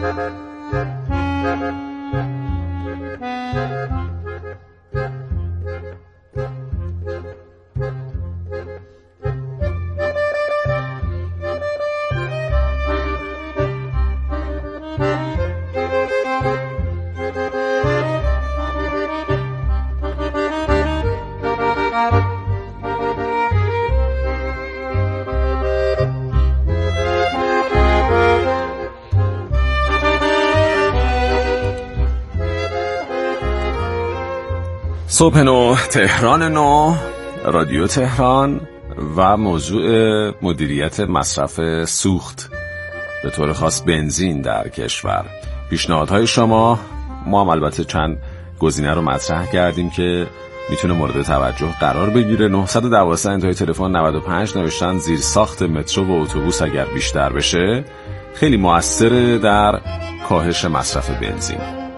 صبح نو، تهران نو، رادیو تهران و موضوع مدیریت مصرف سوخت به طور خاص بنزین در کشور. پیشنهادهای شما، ما هم البته چند گزینه رو مطرح کردیم که میتونه مورد توجه قرار بگیره. 912 انتهای تلفن 95 نوشتن زیر ساخت مترو و اتوبوس اگر بیشتر بشه خیلی مؤثره در کاهش مصرف بنزین.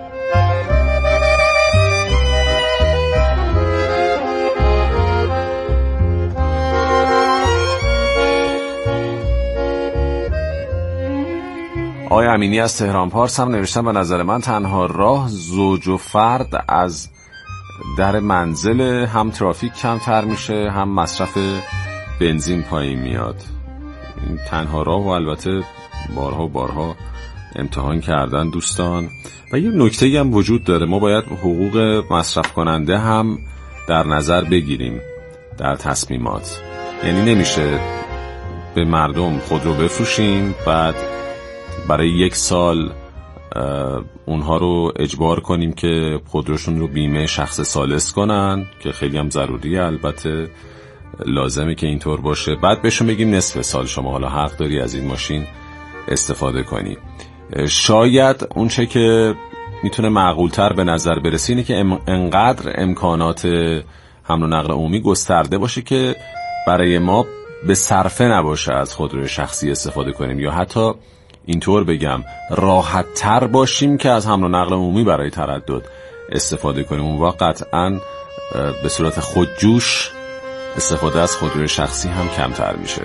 آقای امینی از تهران پارس هم نوشتن به نظر من تنها راه زوج و فرد از در منزل، هم ترافیک کمتر میشه هم مصرف بنزین پایین میاد. این تنها راه و البته بارها امتحان کردن دوستان. و یه نکته هم وجود داره، ما باید حقوق مصرف کننده هم در نظر بگیریم در تصمیمات. یعنی نمیشه به مردم خودرو بفروشیم بعد برای 1 سال اونها رو اجبار کنیم که خودروشون رو بیمه شخص ثالث کنن که خیلی هم ضروریه، البته لازمه که اینطور باشه. بعد بهشون بگیم نصف سال شما حالا حق داری از این ماشین استفاده کنی. شاید اون چه که میتونه معقولتر به نظر برسه اینه که انقدر امکانات حمل و نقل عمومی گسترده باشه که برای ما به صرفه نباشه از خودروی شخصی استفاده کنیم، یا حتی اینطور بگم راحت تر باشیم که از حمل و نقل عمومی برای تردد استفاده کنیم. اون وقت قطعاً به صورت خودجوش استفاده از خودروی شخصی هم کمتر میشه.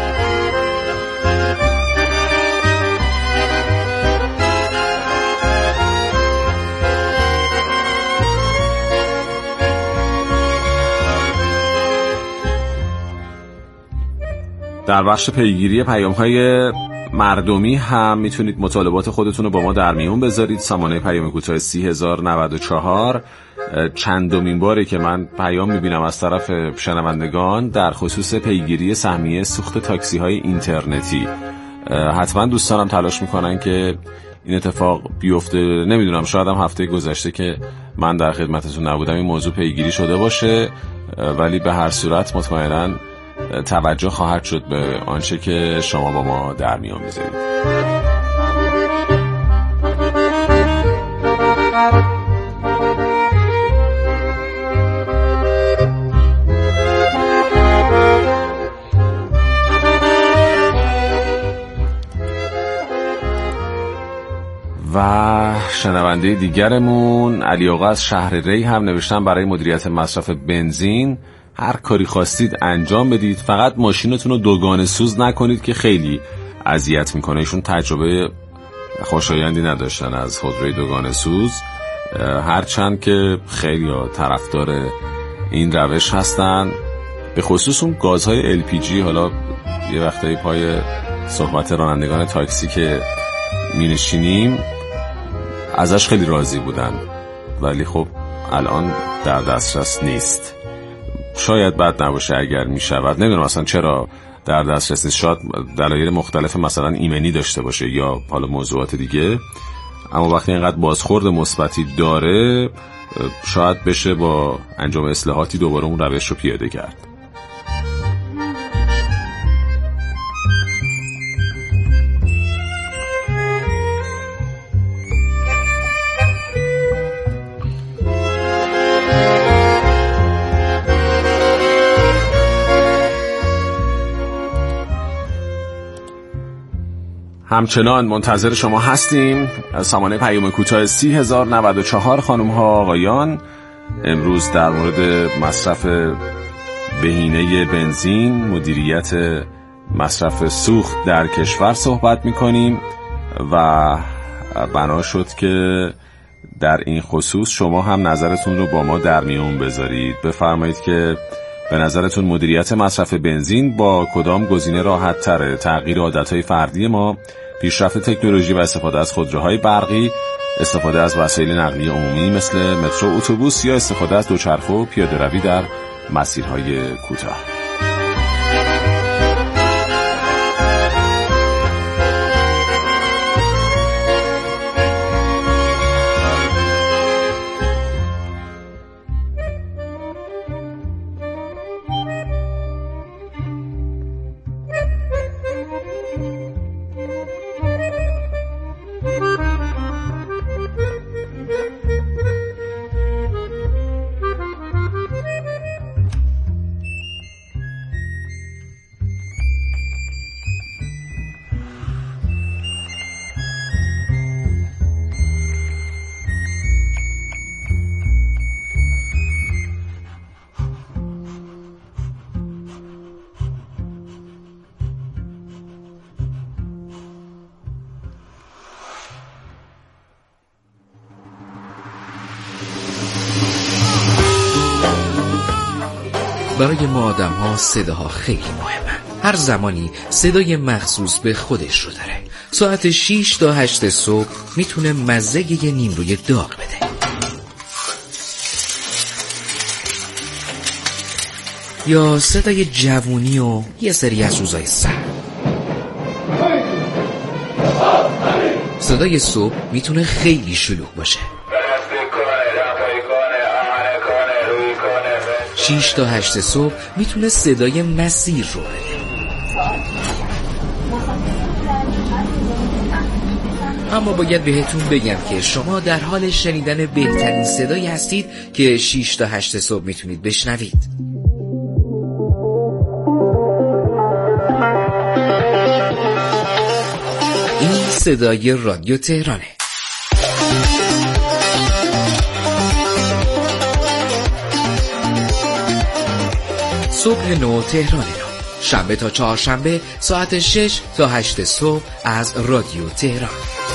در بخش پیگیری پیام‌های مردمی هم میتونید مطالبات خودتون رو با ما در میون بذارید. سامانه پیام کوتاه 30094. چندمین باره که من پیام میبینم از طرف شنوندگان در خصوص پیگیری سهمیه سوخت تاکسی های اینترنتی. حتما دوستانم تلاش میکنن که این اتفاق بیفته. نمیدونم، شاید هم هفته گذشته که من در خدمتتون نبودم این موضوع پیگیری شده باشه، ولی به هر صورت مطمئناً توجه خواهد شد به آنچه که شما با ما در میان میذارید. و شنونده دیگرمون علی آقا از شهر ری هم نوشتن برای مدیریت مصرف بنزین هر کاری خواستید انجام بدید، فقط ماشینتون رو دوگانه سوز نکنید که خیلی اذیت میکنه. ایشون تجربه خوشایندی نداشتن از خودروی دوگانه سوز، هرچند که خیلی طرفدار این روش هستن. به خصوص اون گازهای LPG، حالا یه وقتایی پای صحبت رانندگان تاکسی که مینشینیم ازش خیلی راضی بودن، ولی خب الان در دسترس نیست. شاید بد نباشه اگر میشود، نمیدونم اصلا چرا در دسترس نیست. شاید دلایل مختلف مثلا ایمنی داشته باشه یا حالا موضوعات دیگه، اما وقتی اینقدر بازخورد مثبتی داره شاید بشه با انجام اصلاحاتی دوباره اون روش رو پیاده کرد. همچنان منتظر شما هستیم از سامانه پیام کوتاه 30094. خانم ها آقایان، امروز در مورد مصرف بهینه بنزین، مدیریت مصرف سوخت در کشور صحبت میکنیم و بنا شد که در این خصوص شما هم نظرتون رو با ما در میون بذارید. بفرمایید که به نظرتون مدیریت مصرف بنزین با کدام گزینه راحت تره؟ تغییر عادتهای فردی ما، پیشرفت تکنولوژی و استفاده از خودروهای برقی، استفاده از وسایل نقلیه عمومی مثل مترو، اتوبوس، یا استفاده از دوچرخه و پیاده‌روی در مسیرهای کوتاه. برای ما آدم ها صداها خیلی مهمه. هر زمانی صدای مخصوص به خودش رو داره. ساعت 6 تا 8 صبح میتونه مزه یه نیمروی داغ بده، یا صدای جوونی و یه سری از روزای سرد. صدای صبح میتونه خیلی شلوغ باشه. 6 تا 8 صبح میتونه صدای مسیر رو بده. اما باید بهتون بگم که شما در حال شنیدن بهترین صدایی هستید که 6 تا 8 صبح میتونید بشنوید. این صدای رادیو تهرانه. صبح نو تهران نو، شنبه تا چهارشنبه ساعت 6 تا 8 صبح از رادیو تهران.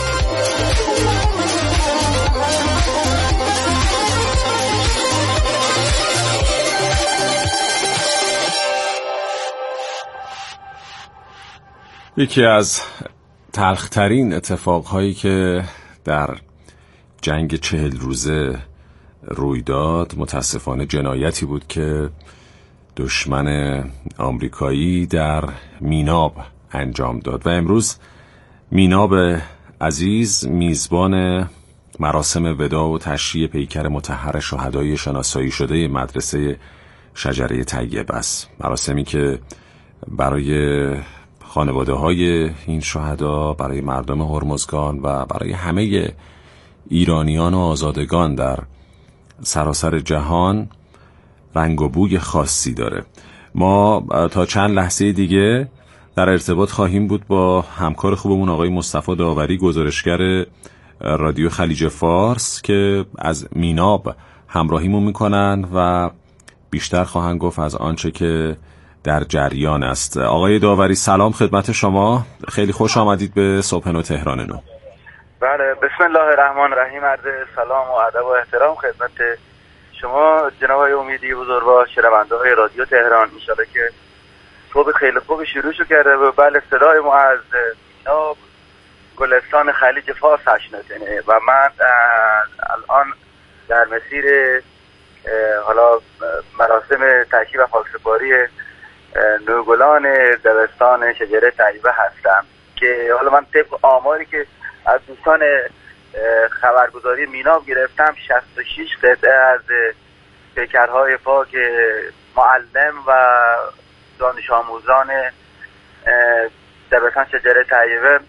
یکی از تلخترین اتفاقهایی که در جنگ 40 روزه روی داد متاسفانه جنایتی بود که دشمن آمریکایی در میناب انجام داد و امروز میناب عزیز میزبان مراسم وداع و تشییع پیکر مطهر شهدای شناسایی شده مدرسه شجره طیب است. مراسمی که برای خانواده های این شهدا، برای مردم هرمزگان و برای همه ایرانیان و آزادگان در سراسر جهان رنگ و بوی خاصی داره. ما تا چند لحظه دیگه در ارتباط خواهیم بود با همکار خوبمون آقای مصطفی داوری، گزارشگر رادیو خلیج فارس، که از میناب همراهیمون میکنن و بیشتر خواهند گفت از آنچه که در جریان است. آقای داوری سلام خدمت شما، خیلی خوش آمدید به صبح نو تهران نو. بله، بسم الله الرحمن الرحیم. عرض سلام و ادب و احترام خدمت شما جناب آقای امیدی بزرگوار، شنونده‌های رادیو تهران. ان شاءالله که صبح خیلی خوب شروع کرده و بله صدای ما از میناب گلستان خلیج فارس شنیده و من الان در مسیر حالا مراسم تشییع و خاکسپاری نوگلان دبستان شجره طیبه هستم که حالا من طبق آماری که از دوستان خبرگزاری میناب گرفتم 66 قطعه از پیکرهای پاک معلم و دانش آموزان دبستان شجره طیبه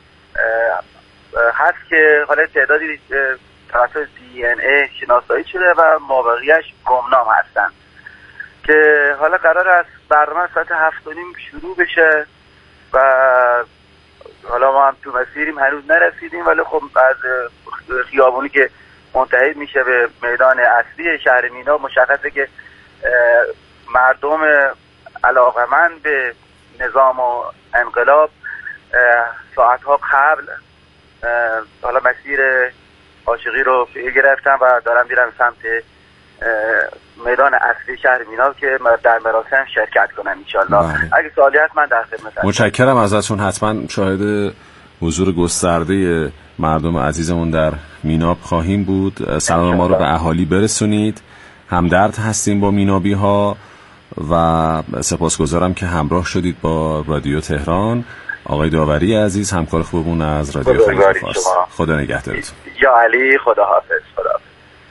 هست که حالا تعدادی توسط DNA شناسایی شده و مابقیش گمنام هستن که حالا قرار است برنامه ساعت 7:30 شروع بشه و حالا ما هم تو مسیریم، هنوز نرسیدیم، ولی خب از خیابونی که منتهی میشه به میدان اصلی شهر میناب مشخصه که مردم علاقمند به نظام و انقلاب ساعتها قبل حالا مسیر عاشقی رو گرفتم و دارم میرم سمت میدان اصلی شهر مینا که در مراسم شرکت کنم انشالله. اگه سوالی هست من در خدمتم. متشکرم ازتون. حتما شاهد حضور گسترده مردم عزیزمون در میناب خواهیم بود. سلام ما رو به اهالی برسونید. همدرد هستیم با مینابی ها و سپاسگزارم که همراه شدید با رادیو تهران. آقای داوری عزیز، همکار خوبمون از رادیو خلیج فارس. خدا نگهدارتون. یا علی، خدا حافظ. خدا حافظ.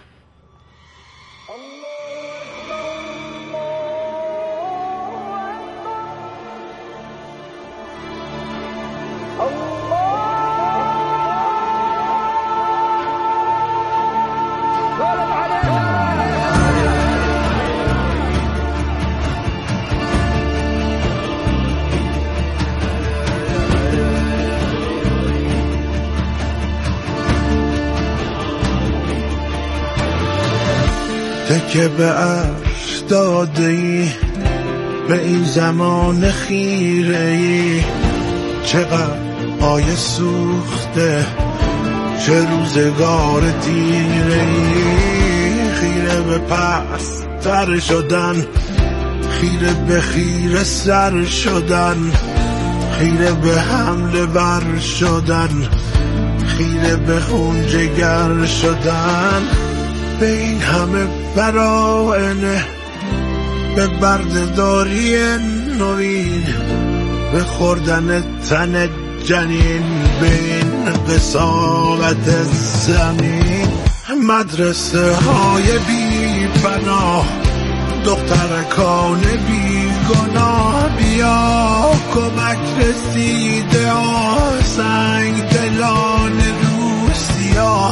که به عرش داده ای به این زمان خیره ای، چقدر آیه سوخته چه روزگار دیره ای، خیره به پس تر شدن، خیره به خیره سر شدن، خیره به حمله بر شدن، خیره به خون جگر شدن، به این همه براینه، به بردهداری نوین، به خوردن تن جنین، به این قساوت زمین، مدرسه های بی پناه، دخترکان بی گناه، بیا کمک رسیده سنگ دلان روسیا،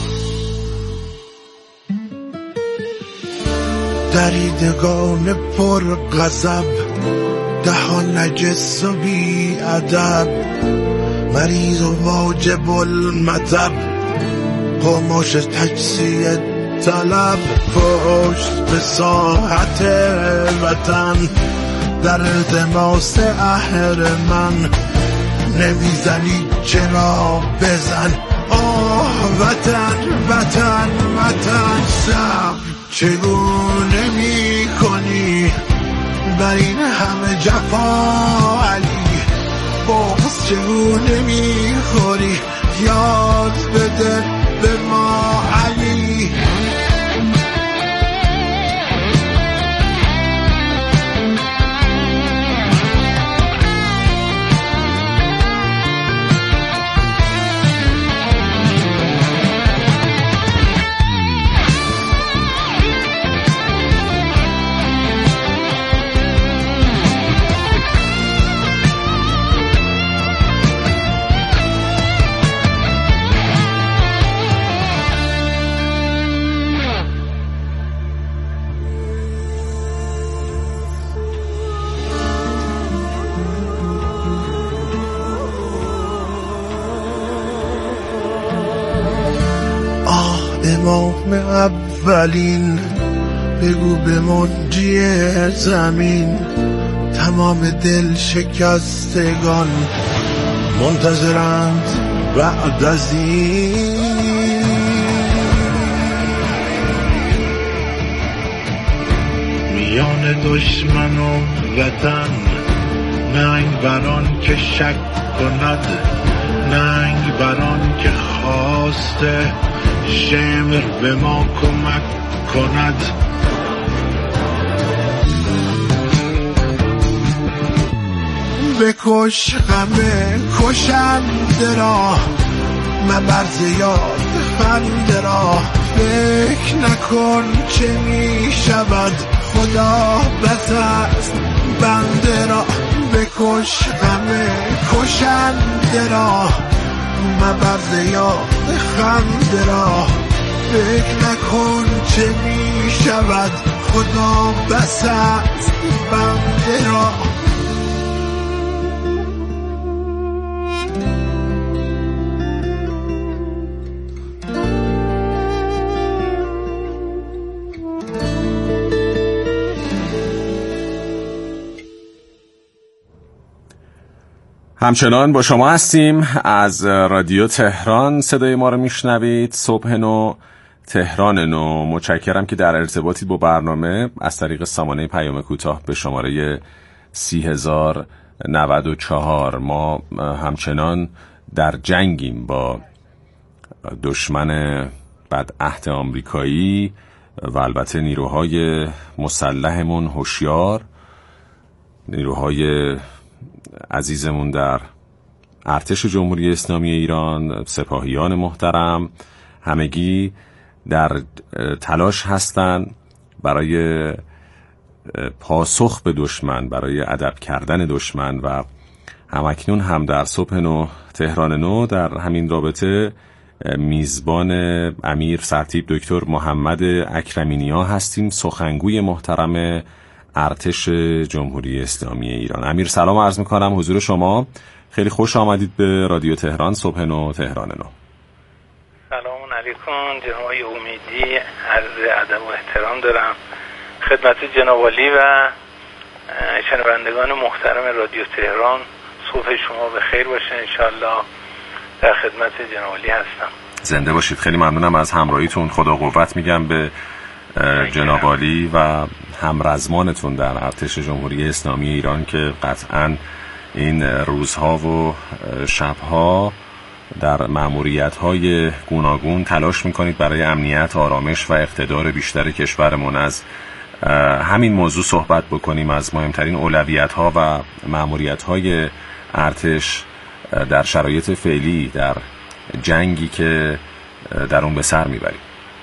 دریدگان پر غضب، دهان نجس و بی ادب، مریض و واجب المطب، قماش تجزیه طلب، پشت به ساحت وطن، در التماس اهرمن، نمیزنی چرا بزن، آه وطن وطن وطن، صبر چگونه می کنی بر این همه جفا علی، بغض چگونه می خوری یاد بده به ما علی. امام اولین، بگو به منجی زمین، تمام دل شکستگان منتظرند بعد از این، میان دشمن و وطن، ننگ بران که شک کند، ننگ بران که خواسته شمر به ما کمک کند، بکش غمه کشنده را، مبرز یاد خنده را، فکر نکن چه می شود خدا بس است بنده را، بکش غمه کشنده را، مبرز یاد خنده را، فکر نکن چه می شود خدا بس است بنده را. همچنان با شما هستیم از رادیو تهران، صدای ما رو میشنوید. صبح نو، تهران نو. متشکرم که در ارتباطی با برنامه از طریق سامانه پیام کوتاه به شماره 30,094. ما همچنان در جنگیم با دشمن بدعهد آمریکایی و البته نیروهای مسلحمون هوشیار، نیروهای عزیزمون در ارتش جمهوری اسلامی ایران، سپاهیان محترم، همگی در تلاش هستند برای پاسخ به دشمن، برای ادب کردن دشمن. و همکنون هم در صبح نو تهران نو در همین رابطه میزبان امیر سرتیپ دکتر محمد اکرمینیا هستیم، سخنگوی محترم ارتش جمهوری اسلامی ایران. امیر سلام عرض میکنم حضور شما. خیلی خوش آمدید به رادیو تهران، صبح نو تهران نو. سلام علیکم جناب امیدی، عرض ادب و احترام دارم خدمت جناب عالی و شنوندگان محترم رادیو تهران. صبح شما به خیر باشه انشالله. در خدمت جناب عالی هستم. زنده باشید. خیلی ممنونم از همراهیتون. خدا قوت میگم به جناب عالی و همرزمانتون در ارتش جمهوری اسلامی ایران که قطعاً این روزها و شبها در مأموریت‌های گوناگون تلاش میکنید برای امنیت، آرامش و اقتدار بیشتر کشورمون. از همین موضوع صحبت بکنیم، از مهمترین اولویت‌ها و مأموریت‌های ارتش در شرایط فعلی، در جنگی که در اون به سر میبرید.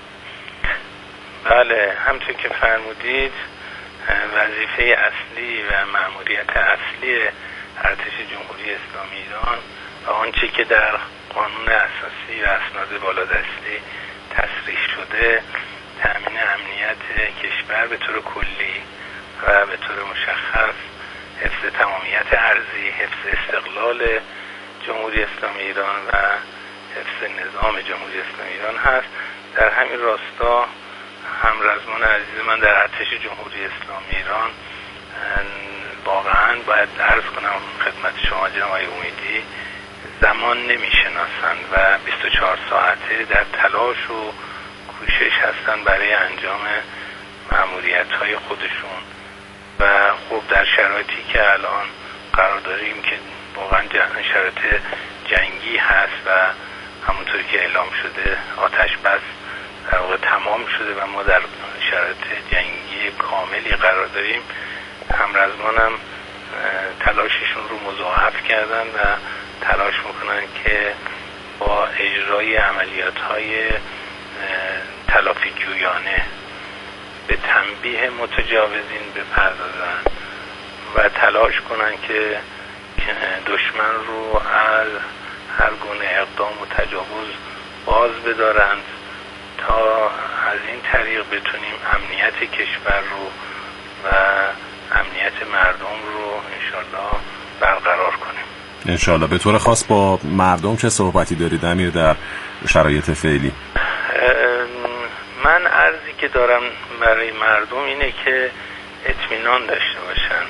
بله، همچون که فرمودید وظیفه اصلی و مأموریت اصلی ارتش جمهوری اسلامی ایران و آنچه که در قانون اساسی و اسناد بالادستی تصریح شده تأمین امنیت کشور به طور کلی و به طور مشخص حفظ تمامیت ارضی، حفظ استقلال جمهوری اسلامی ایران و حفظ نظام جمهوری اسلامی ایران هست. در همین راستا همرزمان عزیز من در ارتش جمهوری اسلامی ایران واقعا باید عرض کنم خدمت شما جناب امیدی، زمان نمیشناسند و 24 ساعته در تلاش و کوشش هستند برای انجام مأموریت‌های خودشون. و خب در شرایطی که الان قرار داریم که واقعا شرایط جنگی هست و همونطور که اعلام شده آتش بس در واقع تمام شده و ما در شرایط جنگی کاملی قرار داریم، همرزمانم تلاششون رو مضاعف کردن و تلاش میکنن که با اجرای عملیات‌های تلافی جویانه به تنبیه متجاوزین بپردازن و تلاش کنن که دشمن رو از هر گونه اقدام و تجاوز باز بدارند تا از این طریق بتونیم امنیت کشور رو و امنیت مردم رو انشالله برقرار کنیم. انشالله. به طور خاص با مردم چه صحبتی دارید امیر در شرایط فعلی؟ من عرضی که دارم برای مردم اینه که اطمینان داشته باشن.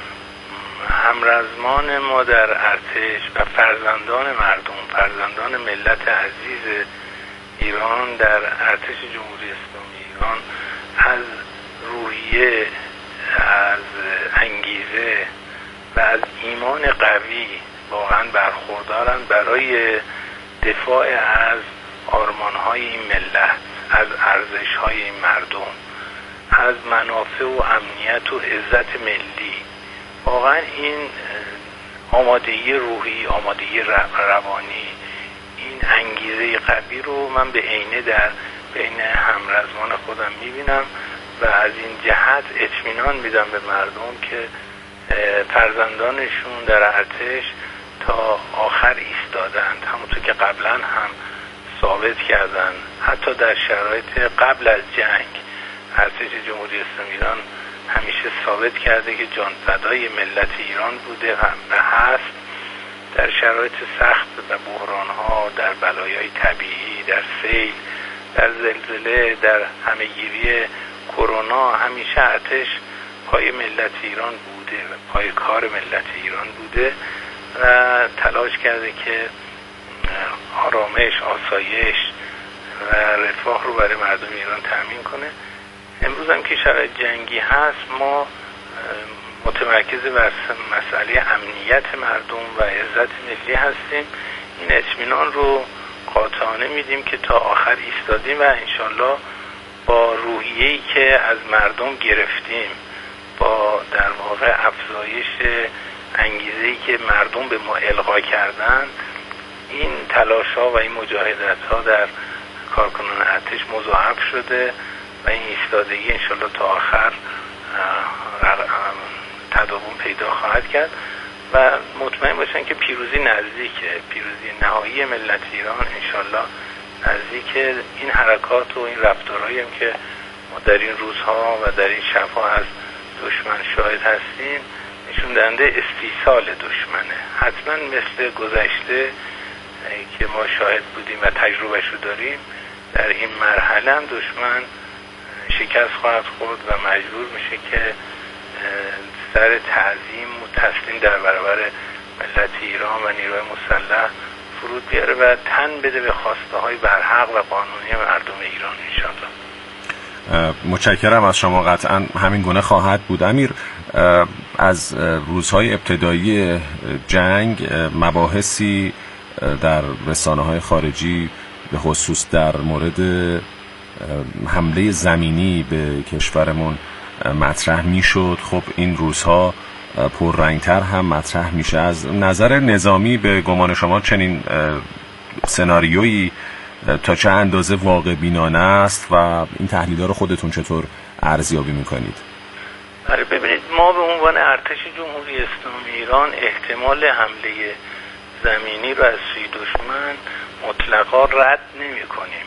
همرزمان ما در ارتش و فرزندان مردم، فرزندان ملت عزیز ایران در ارتش جمهوری اسلامی ایران از روحیه، از انگیزه و از ایمان قوی واقعا برخوردارن برای دفاع از آرمان‌های این ملت، از ارزش‌های این مردم، از منافع و امنیت و عزت ملی. واقعا این آمادگی روحی، آمادگی روانی، این انگیزه قوی رو من به عینه در بین همرزمان خودم میبینم و از این جهت اطمینان میدم به مردم که فرزندانشون در ارتش تا آخر ایستادند، همونطور که قبلا هم ثابت کردن. حتی در شرایط قبل از جنگ ارتش جمهوری اسلامی ایران همیشه ثابت کرده که جان فدای ملت ایران بوده و هست. در شرایط سخت و بحران‌ها، در بلایای طبیعی، در سیل، در زلزله، در همهگیری کرونا همیشه ارتش پای ملت ایران بوده و پای کار ملت ایران بوده و تلاش کرده که آرامش، آسایش و رفاه رو برای مردم ایران تأمین کنه. امروز هم که شرایط جنگی هست، ما متمرکز بر مسئله امنیت مردم و عزت ملی هستیم. این اطمینان رو قاطعانه میدیم که تا آخر ایستادیم و انشالله با روحیه‌ای که از مردم گرفتیم، با در واقع افزایش انگیزه‌ای که مردم به ما القا کردن، این تلاش‌ها و این مجاهدت‌ها در کارکنان ارتش مضاعف شده و این ایستادگی انشالله تا آخر تداوم پیدا خواهد کرد و مطمئن باشن که پیروزی نزدیکه، پیروزی نهایی ملت ایران انشالله نزدیکه. این حرکات و این رفتارهایی هم که ما در این روزها و در این شبها از دشمن شاهد هستیم نشون دهنده استیصال دشمنه. حتما مثل گذشته که ما شاهد بودیم و تجربهش رو داریم، در این مرحله هم دشمن شکست خواهد خورد و مجبور میشه که سر تعظیم و تسلیم در برابر ملت ایران و نیروی مسلح فرود بیاره و تن بده به خواسته های برحق و قانونی مردم ایران انشاءالله. متشکرم از شما. قطعا همین گونه خواهد بود. امیر، از روزهای ابتدایی جنگ مباحثی در رسانه‌های خارجی به خصوص در مورد حمله زمینی به کشورمون مطرح میشد. خب این روزها پررنگتر هم مطرح میشه. از نظر نظامی به گمان شما چنین سناریویی تا چه اندازه واقع بینانه است و این تحلیل‌ها رو خودتون چطور ارزیابی میکنید؟ آره، ببینید، ما به عنوان ارتش جمهوری اسلامی ایران احتمال حمله زمینی رو از سوی دشمن مطلقا رد نمی کنیم،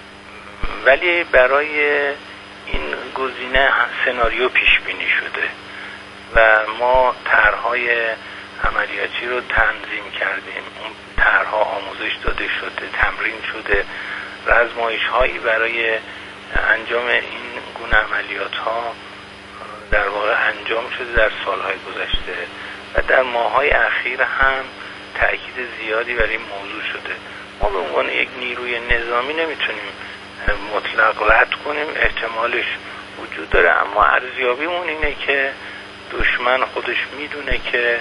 ولی برای این گزینه سناریو پیش بینی شده و ما طرح‌های عملیاتی رو تنظیم کردیم. اون طرح‌ها آموزش داده شده، تمرین شده، رزمایش‌هایی برای انجام این گونه عملیات‌ها در واقع انجام شده در سال‌های گذشته و در ماه‌های اخیر هم تأکید زیادی بر این موضوع شده. ما به عنوان یک نیروی نظامی نمیتونیم مطلق رد کنیم، احتمالش وجود داره، اما ارزیابیمون اینه که دشمن خودش میدونه که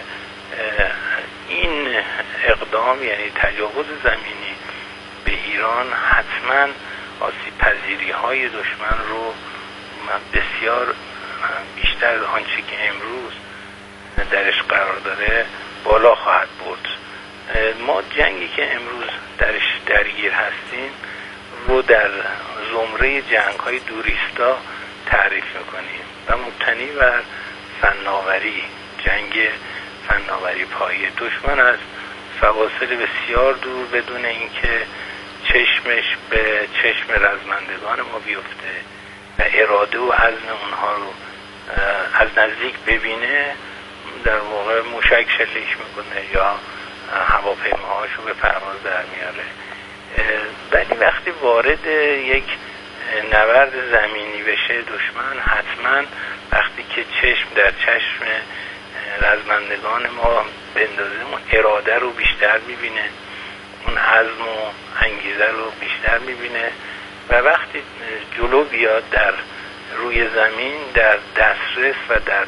این اقدام، یعنی تجاوز زمینی به ایران، حتما آسیب پذیری های دشمن رو بسیار بیشتر از آنچه که امروز درش قرار داره بالا خواهد برد. ما جنگی که امروز درش درگیر هستیم رو در زمره جنگ‌های دوریستا تعریف میکنیم و مبتنی بر فناوری، جنگ فناوری پایه. دشمن از فواصل بسیار دور بدون اینکه چشمش به چشم رزمندگان ما بیفته و اراده و عزم اونها رو از نزدیک ببینه، در واقع موشک شلیک میکنه یا هواپیماهاشو به پرواز در میاره. ولی وقتی وارد یک نبرد زمینی بشه دشمن، حتما وقتی که چشم در چشم رزمندگان ما بندازه، اون اراده رو بیشتر میبینه، اون عزم و انگیزه رو بیشتر میبینه و وقتی جلو بیاد در روی زمین، در دسترس و در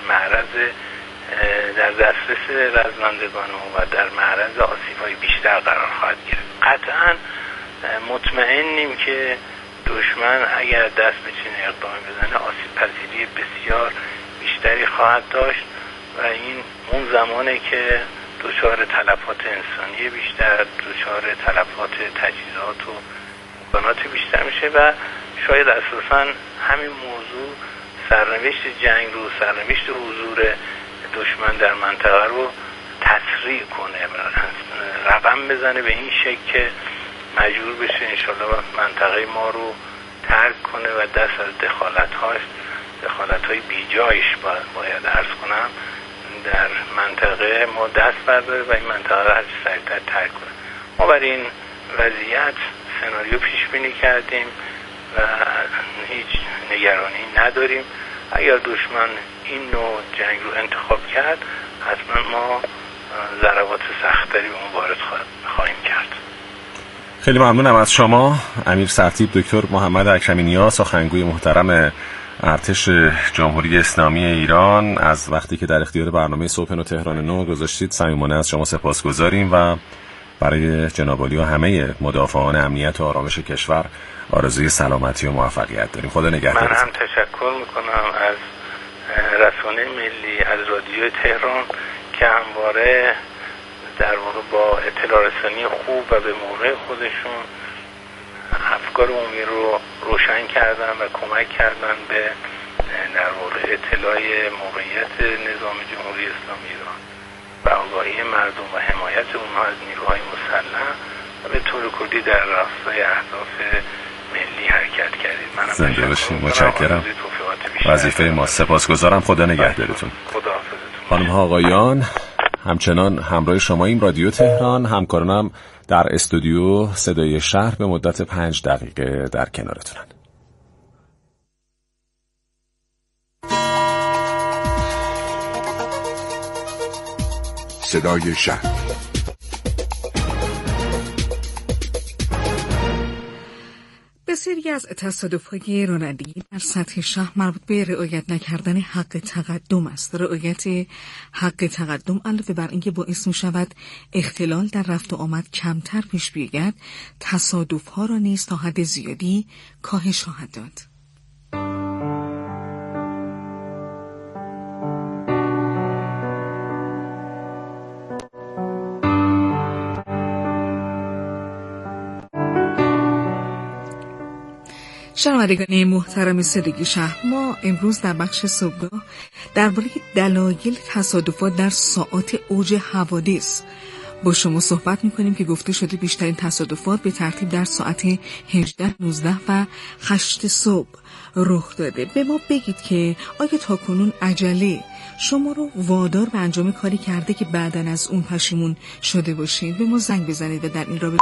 دسترس رزمندگان و در معرض آسیب‌های بیشتر قرار خواهد گرفت. قطعاً مطمئنیم که دشمن اگر دست به چنین اقدامی بزنه آسیب پذیری بسیار بیشتری خواهد داشت و این اون زمانه که دچار تلفات انسانی بیشتر، دچار تلفات تجهیزات و امکانات بیشتر میشه و شاید اساساً همین موضوع سرنوشت جنگ رو، سرنوشت حضور دشمن در منطقه رو تسریع کنه، رقم بزنه به این شکل که مجبور بشه انشالله منطقه ما رو ترک کنه و دست از دخالت‌های بیجایش باید عرض کنم در منطقه ما دست برداره و این منطقه رو هرچی سریعتر ترک کنه. ما برای این وضعیت سناریو پیش بینی کردیم و هیچ نگرانی نداریم. اگر دشمن این نوع جنگ رو انتخاب کرد، حتما ما ضربات سختری به ما وارد خواهیم کرد. خیلی ممنونم از شما امیر سرتیپ دکتر محمد اکرمی، سخنگوی محترم ارتش جمهوری اسلامی ایران، از وقتی که در اختیار برنامه صبح نو تهران 9 گذاشتید. صمیمانه از شما سپاسگزاریم و برای جناب عالی و همه مدافعان امنیت و آرامش کشور آرزوی سلامتی و موفقیت داریم. خدا نگهدارتون. من هم تشکر میکنم از رسانه ملی، از رادیو تهران که همواره در واقع با اطلاع رسانی خوب و به موقع خودشون افکار عمومی رو روشن کردن و کمک کردن به در واقع اطلاع موقعیت نظام جمهوری اسلامی ایران و آگاهی مردم و حمایت اونها از نیروهای مسلح و به طور کلی در راستای اهداف ملی حرکت کردید. منم زنده باشید. متشکرم. وظیفه ما. سپاسگزارم. خدا نگهدارتون. خداحافظتون. خانم ها آقایان، همچنان همراه شماییم. رادیو تهران، همکارانم در استودیو صدای شهر به مدت 5 دقیقه در کنارتونن. صدای شهر. بسیاری از تصادف‌های رانندگی در سطح شهر مربوط به رعایت نکردن حق تقدم است. رعایت حق تقدم علاوه بر اینکه باعث می‌شود اختلال در رفت و آمد کمتر پیش بیاید، تصادف‌ها را نیز تا حد زیادی کاهش خواهد داد. شنوندگان محترم صدای شهر، ما امروز در بخش صبحگاه درباره دلایل تصادفات در ساعات اوج حوادث با شما صحبت می‌کنیم که گفته شده بیشترین تصادفات به ترتیب در ساعت 18، 19 و 8 صبح رخ داده. به ما بگید که آیا تاکنون عجله شما رو وادار به انجام کاری کرده که بعداً از اون پشیمون شده باشید؟ به ما زنگ بزنید و در این رابطه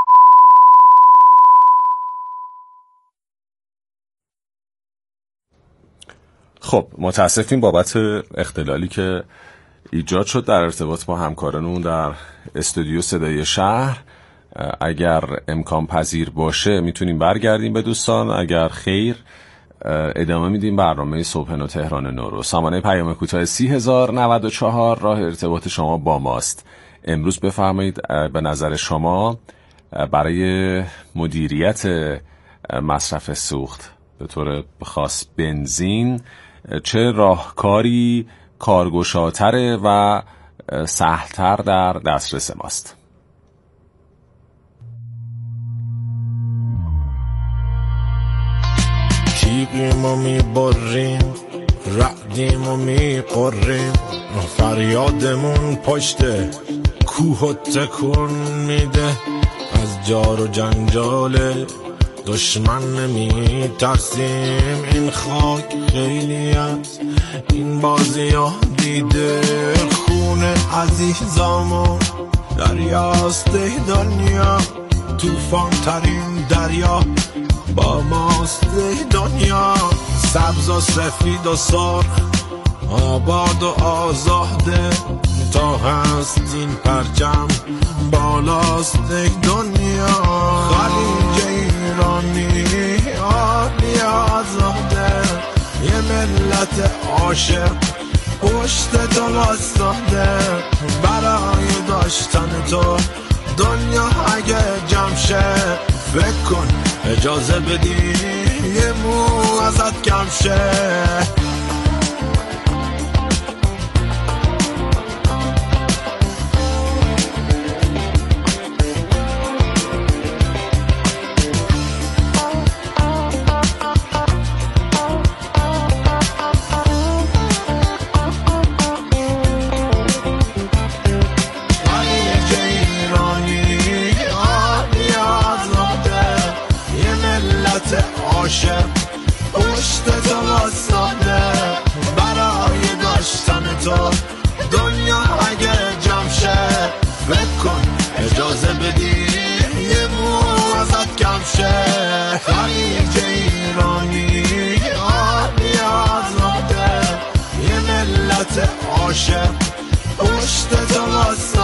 خب متاسفیم بابت اختلالی که ایجاد شد در ارتباط با همکارانمون در استودیو صدای شهر. اگر امکان پذیر باشه میتونیم برگردیم به دوستان، اگر خیر ادامه میدیم برنامه صبح نو تهران 9 رو. سامانه پیام کوتاه 30094 راه ارتباط شما با ماست. امروز بفرمایید به نظر شما برای مدیریت مصرف سوخت به طور خاص بنزین چه راهکاری کارگشاتره و سهلتر در دسترس ماست؟ تیغیمو میبریم، رعدیمو میقریم، فریادمون پشت کوه تکون میده. از جار و جنجال دشمن نمی ترسیم، این خاک خیلی از این بازی ها دیده. خون عزیزامون دریاست دنیا، توفان ترین دریا با ماست دنیا. سبز و سفید و سرخ، آباد و آزاده، تا هست این پرچم بالاست دنیا. خلیج ایرانی عالی آزاده، یه ملت عاشق پشت تو واسطه. برای داشتن تو دنیا اگه جمع شه، فکر کن اجازه بدی یه مو ازت کم شه. پشت تو واسطه، برای داشتن تو دنیا اگه جمع شه، فکر کن اجازه بدی یه مو ازت کم شه. خلیج ایرانی عالی آزاده، یه ملت عاشق پشت تو واسطه.